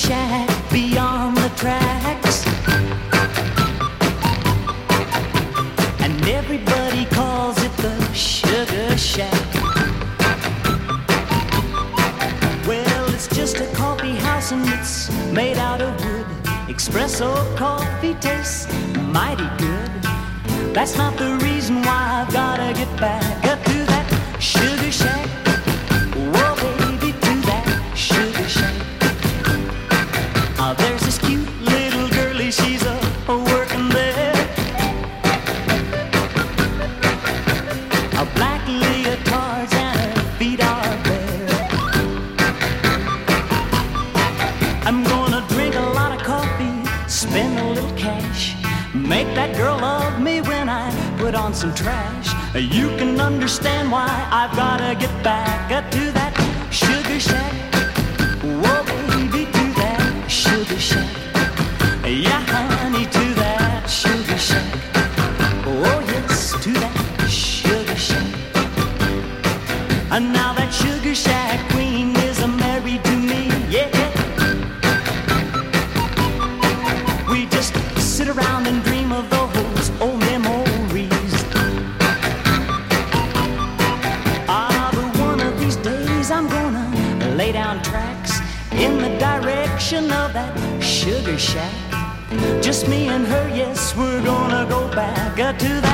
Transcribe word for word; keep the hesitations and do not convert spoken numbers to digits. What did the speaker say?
shack beyond the tracks, and everybody calls it the Sugar Shack. Well, it's just a coffee house and it's made out of wood. Espresso coffee tastes mighty good. That's not the reason why I've gotta get back up to that Sugar Shack. Whoa, baby, to that Sugar Shack. Oh, there's this cute little girlie, she's a, a working there. A black leotards and her feet are bare. I'm gonna drink a lot of coffee, spend a little cash, make that girl love me when I put on some trash. You can understand why I've gotta get back uh, to that Sugar Shack. Whoa, baby, to that Sugar Shack. Yeah, honey, to that Sugar Shack. Oh, yes, to that Sugar Shack. And now that Sugar Shack queen is married to me, yeah. We just sit around and dream of those old memories. Ah, but one of these days I'm gonna lay down tracks in the direction of that Sugar Shack. Just me and her, yes, we're gonna go back uh, to that